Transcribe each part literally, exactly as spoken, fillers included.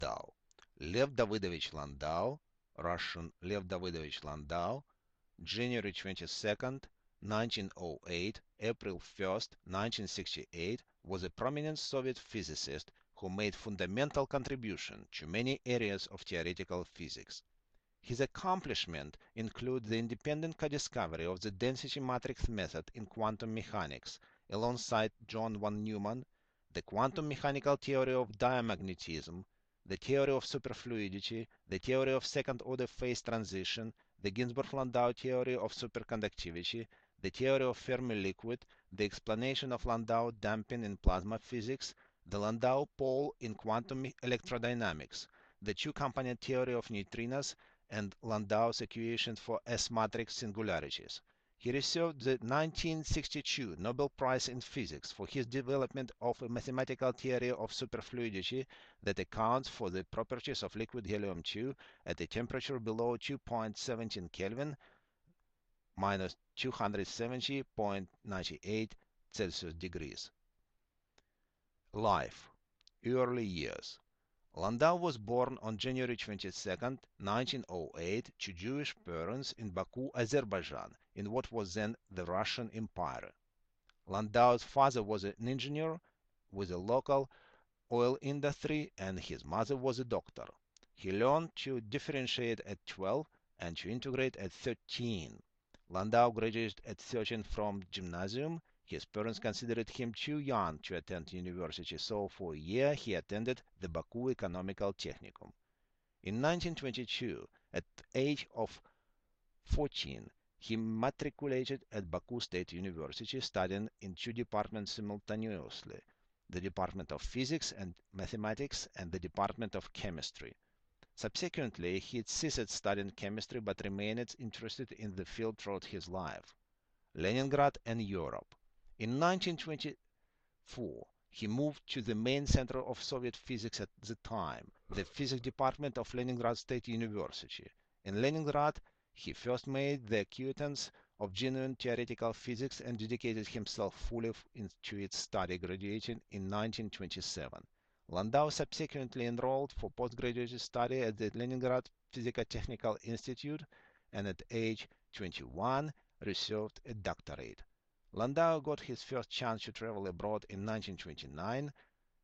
Landau. Lev Davidovich Landau, Russian Lev Davidovich Landau, January twenty-second, nineteen oh eight, April first, nineteen sixty-eight, was a prominent Soviet physicist who made fundamental contribution to many areas of theoretical physics. His accomplishments include the independent co-discovery of the density matrix method in quantum mechanics, alongside John von Neumann, the quantum mechanical theory of diamagnetism, the theory of superfluidity, the theory of second-order phase transition, the Ginzburg-Landau theory of superconductivity, the theory of Fermi liquid, the explanation of Landau damping in plasma physics, the Landau pole in quantum electrodynamics, the two-component theory of neutrinos, and Landau's equation for S-matrix singularities. He received the nineteen sixty-two Nobel Prize in Physics for his development of a mathematical theory of superfluidity that accounts for the properties of liquid helium two at a temperature below two point one seven Kelvin minus two hundred seventy point nine eight Celsius degrees. Life. Early years. Landau was born on January twenty-second, nineteen oh eight, to Jewish parents in Baku, Azerbaijan, in what was then the Russian Empire. Landau's father was an engineer with a local oil industry, and his mother was a doctor. He learned to differentiate at twelve and to integrate at thirteen. Landau graduated at thirteen from gymnasium. His parents considered him too young to attend university, so for a year he attended the Baku Economical Technicum. In nineteen twenty-two, at the age of fourteen, he matriculated at Baku State University, studying in two departments simultaneously, the Department of Physics and Mathematics and the Department of Chemistry. Subsequently, he ceased studying chemistry but remained interested in the field throughout his life. Leningrad and Europe. In nineteen twenty-four, he moved to the main center of Soviet physics at the time, the physics department of Leningrad State University. In Leningrad, he first made the acquaintance of genuine theoretical physics and dedicated himself fully to its study, graduating in nineteen twenty-seven. Landau subsequently enrolled for postgraduate study at the Leningrad Physico-Technical Institute and at age twenty-one received a doctorate. Landau got his first chance to travel abroad in nineteen twenty-nine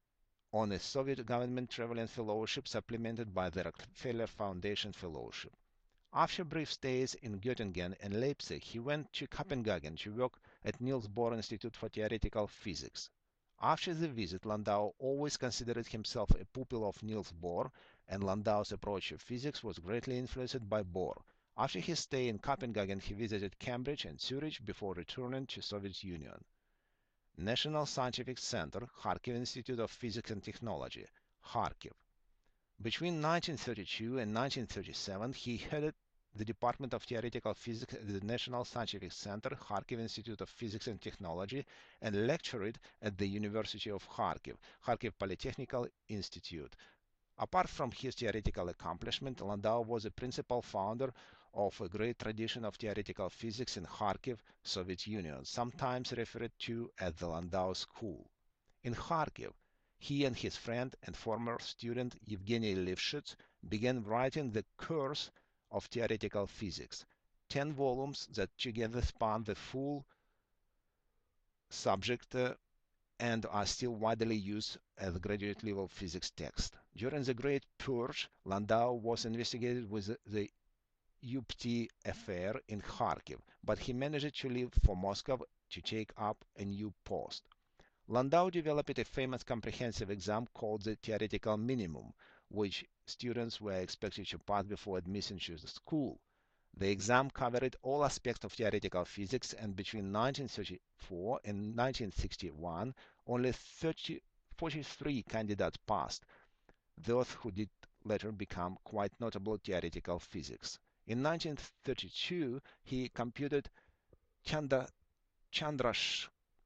on a Soviet government traveling fellowship supplemented by the Rockefeller Foundation Fellowship. After brief stays in Göttingen and Leipzig, he went to Copenhagen to work at Niels Bohr Institute for Theoretical Physics. After the visit, Landau always considered himself a pupil of Niels Bohr, and Landau's approach to physics was greatly influenced by Bohr. After his stay in Copenhagen, he visited Cambridge and Zurich before returning to Soviet Union. National Scientific Center, Kharkiv Institute of Physics and Technology, Kharkiv. Between nineteen thirty-two and nineteen thirty-seven, he headed the Department of Theoretical Physics at the National Scientific Center, Kharkiv Institute of Physics and Technology, and lectured at the University of Kharkiv, Kharkiv Polytechnical Institute. Apart from his theoretical accomplishment, Landau was a principal founder of a great tradition of theoretical physics in Kharkiv, Soviet Union, sometimes referred to as the Landau School. In Kharkiv, he and his friend and former student Evgeny Lifshitz began writing the Course of Theoretical Physics, ten volumes that together span the full subject uh, and are still widely used as graduate level physics text. During the Great Purge, Landau was investigated with the U P T affair in Kharkiv, but he managed to leave for Moscow to take up a new post. Landau developed a famous comprehensive exam called the Theoretical Minimum, which students were expected to pass before admission to the school. The exam covered all aspects of theoretical physics, and between nineteen thirty-four and nineteen sixty-one, only thirty, forty-three candidates passed, those who did later become quite notable theoretical physics. In nineteen thirty-two, he computed Chandra,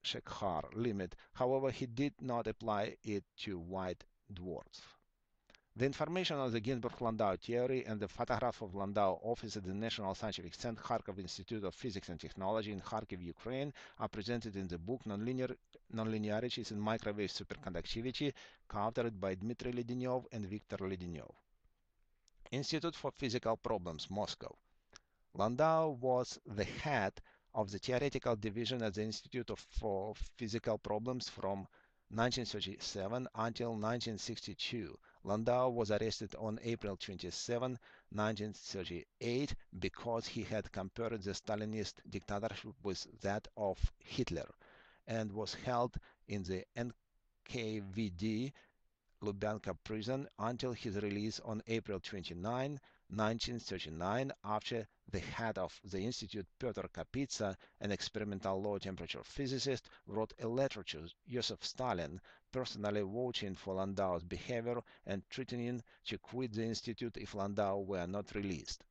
Chandrasekhar limit, however, he did not apply it to white dwarfs. The information on the Ginzburg-Landau theory and the photograph of Landau office at the National Scientific Center Kharkov Institute of Physics and Technology in Kharkiv, Ukraine are presented in the book Nonlinear, Nonlinearities in Microwave Superconductivity, co-authored by Dmitry Ledenyov and Viktor Ledenyov. Institute for Physical Problems, Moscow. Landau was the head of the theoretical division at the Institute for Physical Problems from nineteen thirty-seven until nineteen sixty-two. Landau was arrested on April twenty-seventh, nineteen thirty-eight, because he had compared the Stalinist dictatorship with that of Hitler, and was held in the N K V D Lubyanka prison until his release on April twenty-ninth, nineteen thirty-nine, after the head of the institute, Pyotr Kapitsa, an experimental low-temperature physicist, wrote a letter to Joseph Stalin, personally vouching for Landau's behavior and threatening to quit the institute if Landau were not released.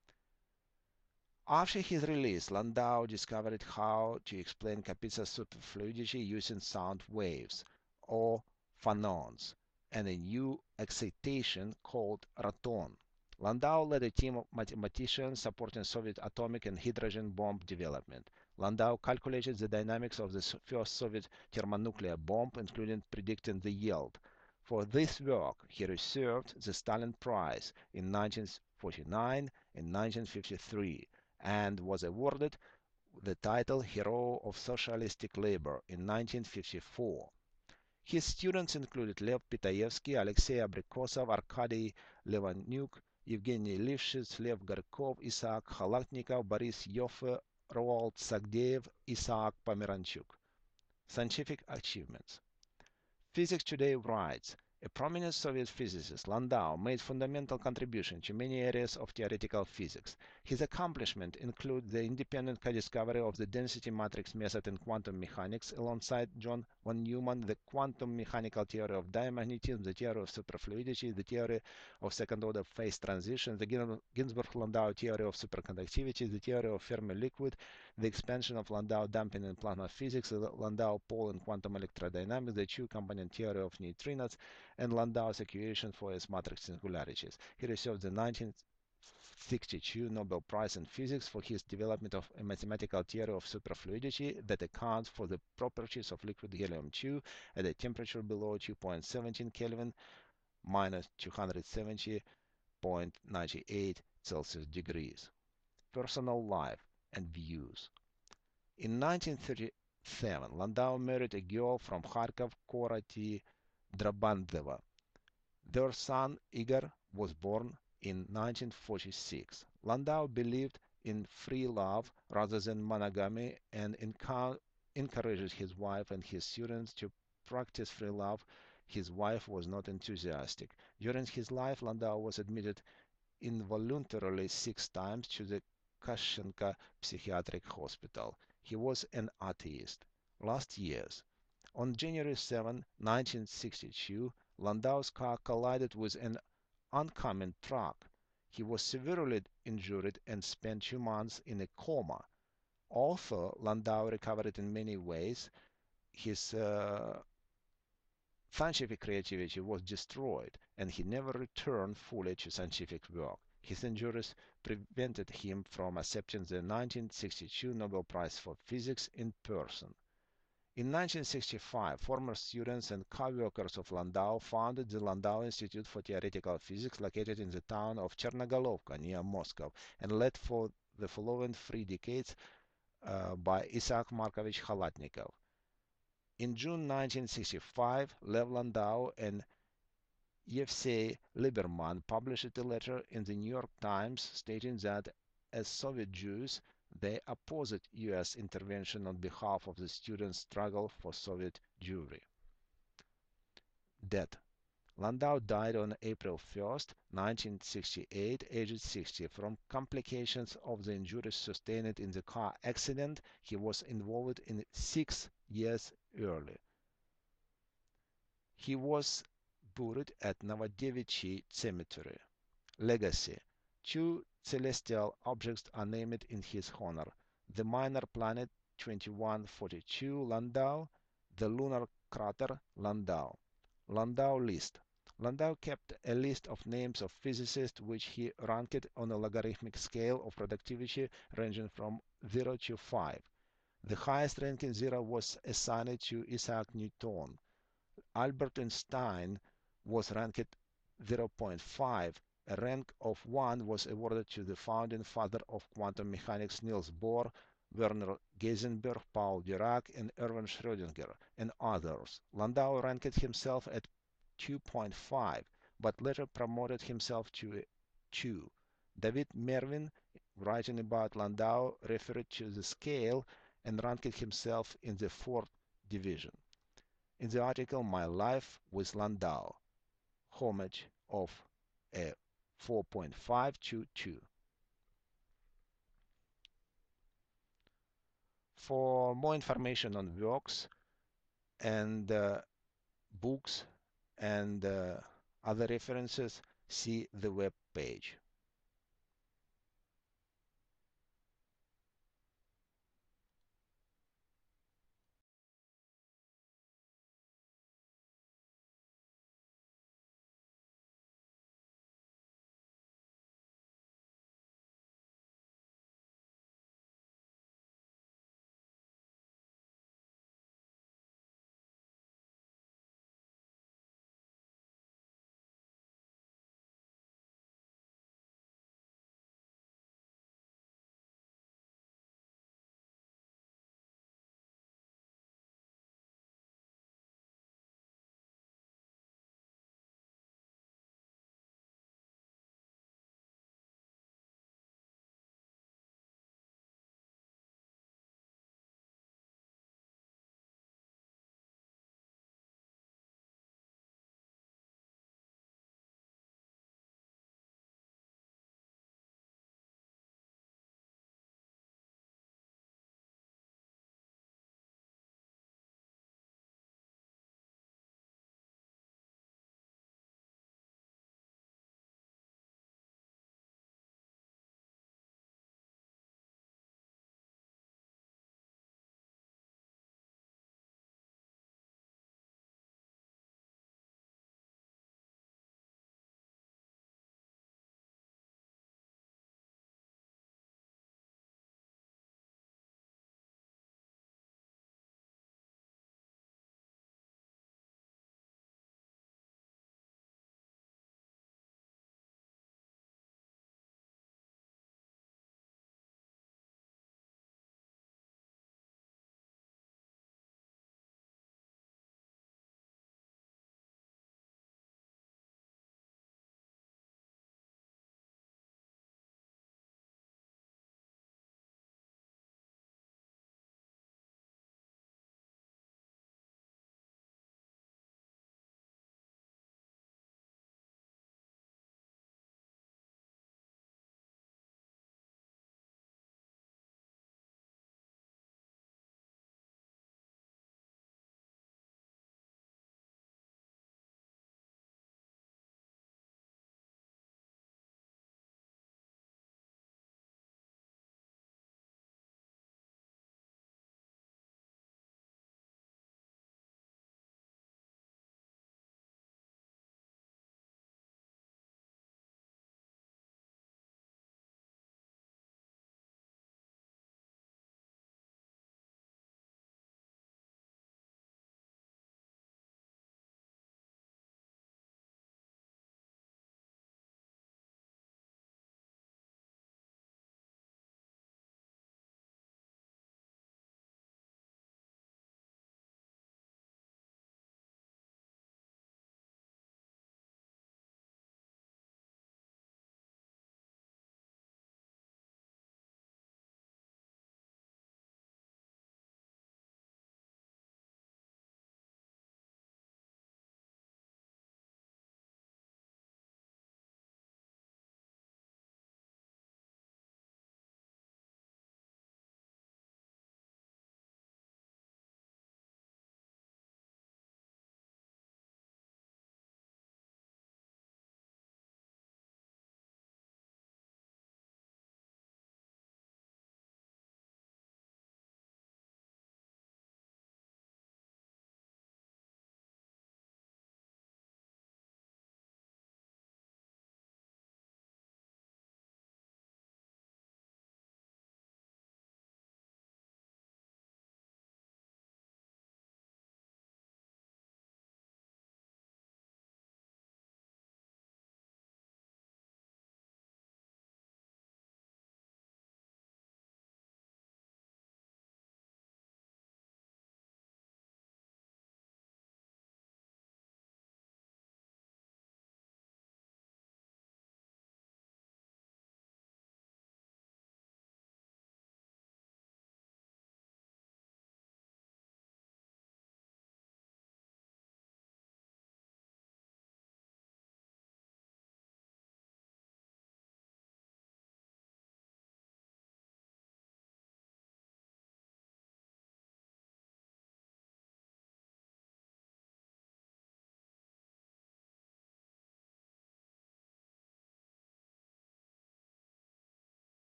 After his release, Landau discovered how to explain Kapitsa's superfluidity using sound waves, or phonons, and a new excitation called raton. Landau led a team of mathematicians supporting Soviet atomic and hydrogen bomb development. Landau calculated the dynamics of the first Soviet thermonuclear bomb, including predicting the yield. For this work, he received the Stalin Prize in nineteen forty-nine and nineteen fifty-three, and was awarded the title Hero of Socialistic Labor in nineteen fifty-four. His students included Lev Pitaevsky, Alexei Abrikosov, Arkady Levanyuk, Evgeny Lifshitz, Lev Garkov, Isaac Khalaknikov, Boris Yoffe, Roald Sagdeev, Isaac Pomeranchuk. Scientific achievements. Physics Today writes, a prominent Soviet physicist, Landau made fundamental contribution to many areas of theoretical physics. His accomplishments include the independent co-discovery of the density matrix method in quantum mechanics, alongside John von Neumann, the quantum mechanical theory of diamagnetism, the theory of superfluidity, the theory of second-order phase transition, the Ginzburg-Landau theory of superconductivity, the theory of Fermi liquid, the expansion of Landau damping in plasma physics, the Landau pole in quantum electrodynamics, the two-component theory of neutrinos, and Landau's equation for S matrix singularities. He received the nineteen sixty-two Nobel Prize in Physics for his development of a mathematical theory of superfluidity that accounts for the properties of liquid helium two at a temperature below two point one seven Kelvin minus two hundred seventy point nine eight Celsius degrees. Personal life and views. In nineteen thirty-seven, Landau married a girl from Kharkov, Kora T. Drabandeva. Their son Igor was born in nineteen forty-six. Landau believed in free love rather than monogamy and encouraged his wife and his students to practice free love. His wife was not enthusiastic. During his life, Landau was admitted involuntarily six times to the Kashenka Psychiatric Hospital. He was an atheist. Last years. On January seventh, nineteen sixty-two, Landau's car collided with an oncoming truck. He was severely injured and spent two months in a coma. Although Landau recovered in many ways, his uh, scientific creativity was destroyed, and he never returned fully to scientific work. His injuries prevented him from accepting the nineteen sixty-two Nobel Prize for Physics in person. In nineteen sixty-five, former students and co-workers of Landau founded the Landau Institute for Theoretical Physics, located in the town of Chernogolovka near Moscow, and led for the following three decades uh, by Isaac Markovich Khalatnikov. In June nineteen sixty-five, Lev Landau and Yevsei Liberman published a letter in the New York Times stating that as Soviet Jews, they opposed U S intervention on behalf of the students' struggle for Soviet Jewry. Death. Landau died on April first, nineteen sixty-eight, aged sixty, from complications of the injuries sustained in the car accident he was involved in six years earlier. He was buried at Novodevichy Cemetery. Legacy. Two celestial objects are named in his honor: the minor planet twenty-one forty-two Landau, the lunar crater Landau. Landau list. Landau kept a list of names of physicists which he ranked on a logarithmic scale of productivity ranging from zero to five. The highest ranking zero was assigned to Isaac Newton. Albert Einstein was ranked zero point five. A rank of one was awarded to the founding father of quantum mechanics Niels Bohr, Werner Heisenberg, Paul Dirac, and Erwin Schrödinger, and others. Landau ranked himself at two point five, but later promoted himself to a two. David Mervin, writing about Landau, referred to the scale and ranked himself in the fourth division. In the article My Life with Landau, homage of a four point five to two. For more information on works and uh, books and uh, other references, see the web page.